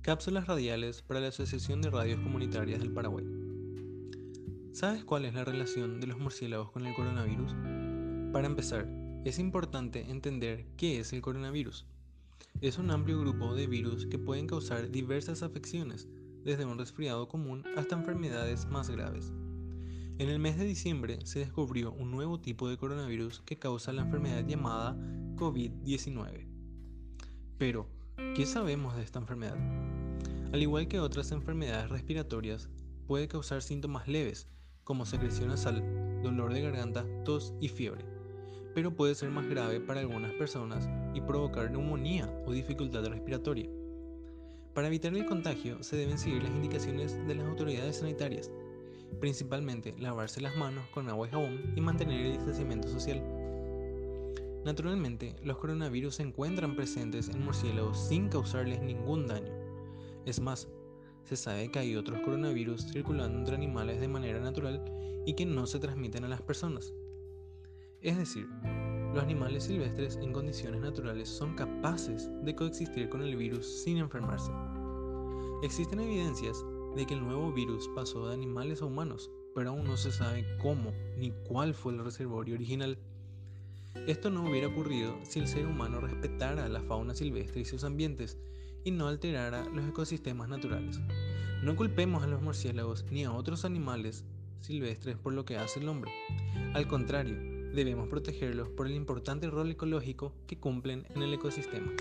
Cápsulas radiales para la Asociación de Radios Comunitarias del Paraguay. ¿Sabes cuál es la relación de los murciélagos con el coronavirus? Para empezar, es importante entender qué es el coronavirus. Es un amplio grupo de virus que pueden causar diversas afecciones, desde un resfriado común hasta enfermedades más graves. En el mes de diciembre se descubrió un nuevo tipo de coronavirus que causa la enfermedad llamada COVID-19. Pero, ¿qué sabemos de esta enfermedad? Al igual que otras enfermedades respiratorias, puede causar síntomas leves, como secreción nasal, dolor de garganta, tos y fiebre, pero puede ser más grave para algunas personas y provocar neumonía o dificultad respiratoria. Para evitar el contagio, se deben seguir las indicaciones de las autoridades sanitarias, principalmente lavarse las manos con agua y jabón y mantener el distanciamiento social. Naturalmente, los coronavirus se encuentran presentes en murciélagos sin causarles ningún daño. Es más, se sabe que hay otros coronavirus circulando entre animales de manera natural y que no se transmiten a las personas. Es decir, los animales silvestres en condiciones naturales son capaces de coexistir con el virus sin enfermarse. Existen evidencias de que el nuevo virus pasó de animales a humanos, pero aún no se sabe cómo ni cuál fue el reservorio original. Esto no hubiera ocurrido si el ser humano respetara la fauna silvestre y sus ambientes y no alterara los ecosistemas naturales. No culpemos a los murciélagos ni a otros animales silvestres por lo que hace el hombre. Al contrario, debemos protegerlos por el importante rol ecológico que cumplen en el ecosistema.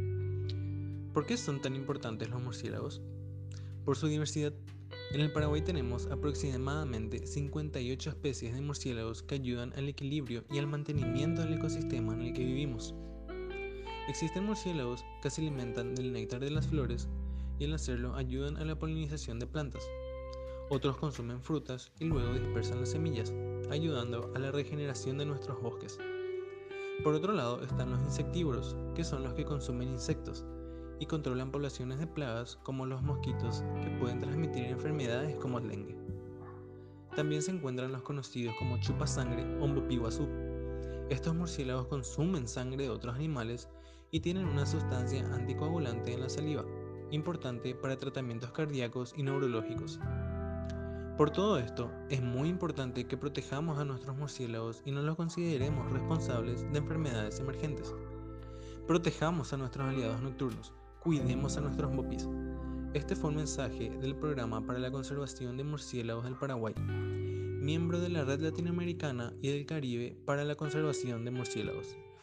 ¿Por qué son tan importantes los murciélagos? Por su diversidad. En el Paraguay tenemos aproximadamente 58 especies de murciélagos que ayudan al equilibrio y al mantenimiento del ecosistema en el que vivimos. Existen murciélagos que se alimentan del néctar de las flores y al hacerlo ayudan a la polinización de plantas. Otros consumen frutas y luego dispersan las semillas, ayudando a la regeneración de nuestros bosques. Por otro lado están los insectívoros, que son los que consumen insectos y controlan poblaciones de plagas como los mosquitos que pueden transmitir enfermedades como el dengue. También se encuentran los conocidos como chupasangre o mbopiguazú. Estos murciélagos consumen sangre de otros animales y tienen una sustancia anticoagulante en la saliva, importante para tratamientos cardíacos y neurológicos. Por todo esto, es muy importante que protejamos a nuestros murciélagos y no los consideremos responsables de enfermedades emergentes. Protejamos a nuestros aliados nocturnos, cuidemos a nuestros mbopis. Este fue un mensaje del Programa para la Conservación de Murciélagos del Paraguay, miembro de la Red Latinoamericana y del Caribe para la Conservación de Murciélagos.